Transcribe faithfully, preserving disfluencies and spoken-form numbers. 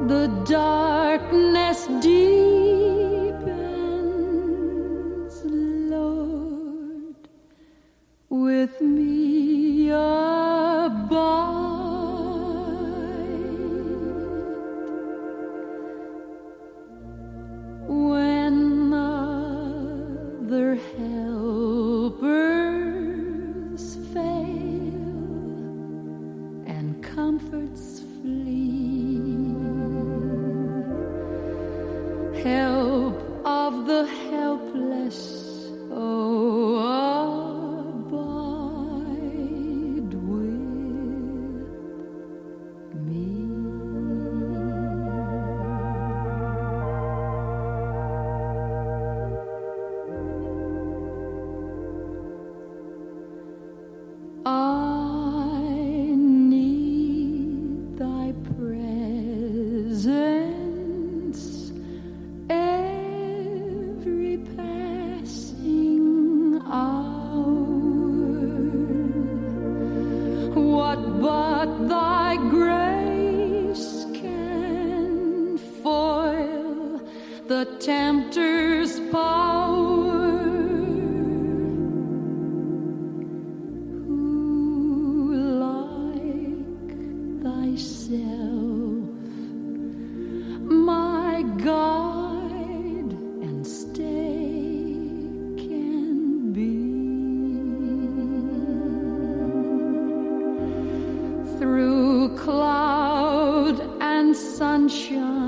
the darkness deepens, Lord, with me abide. When other helpers fail and comforts help of the helpless, oh, abide with me. I need thy presence every passing hour. What but thy grace can foil the tempter's power? Who like thyself, my God and stay can be? Through cloud and sunshine